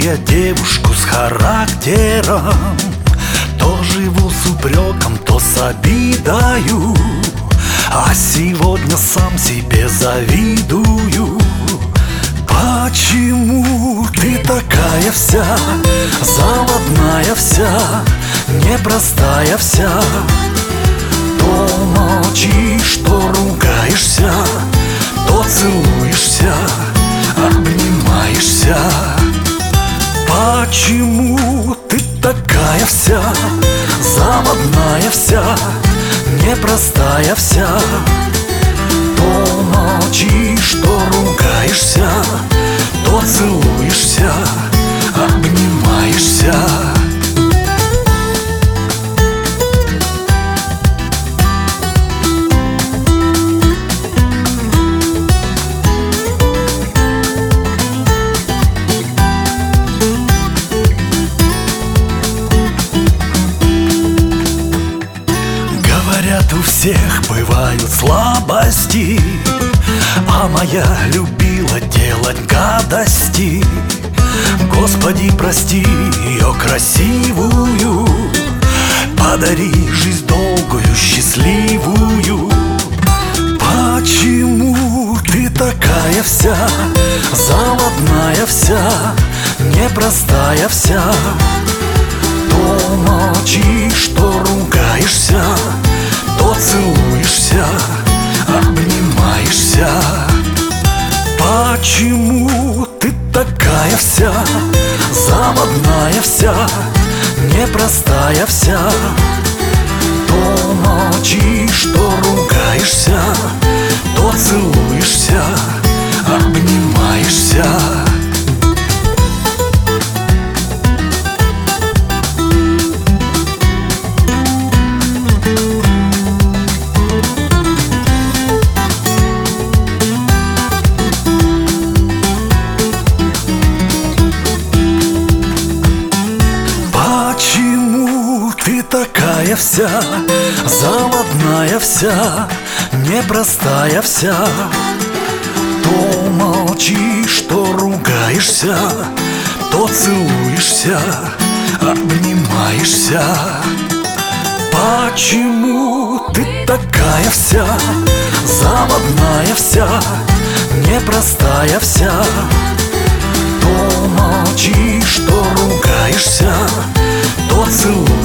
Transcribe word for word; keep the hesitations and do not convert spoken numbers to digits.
я девушку с характером, то живу с упреком, то с обидою, а сегодня сам себе завидую. Почему ты такая вся, заводная вся, непростая вся? То молчишь, то ругаешься, то целуешься, обнимаешься. Почему ты такая вся, заводная вся, непростая вся? То молчишь, то ругаешься, то целуешься, обнимаешься. Говорят, у всех бывают слабости, а моя любила делать гадости. Господи, прости ее красивую, подари жизнь долгую, счастливую. Почему ты такая вся, заводная вся, непростая вся? То молчишь, то ругаешься, то целуешься, обнимаешься. Почему ты такая вся, заводная вся, непростая вся? То молчишь, то ругаешься, то целуешься, обнимаешься. Почему ты такая вся, заводная вся, непростая вся? То молчишь, то ругаешься, то целуешься, обнимаешься. Почему ты такая вся, заводная вся, непростая вся? То молчишь, то ругаешься, то целуешься,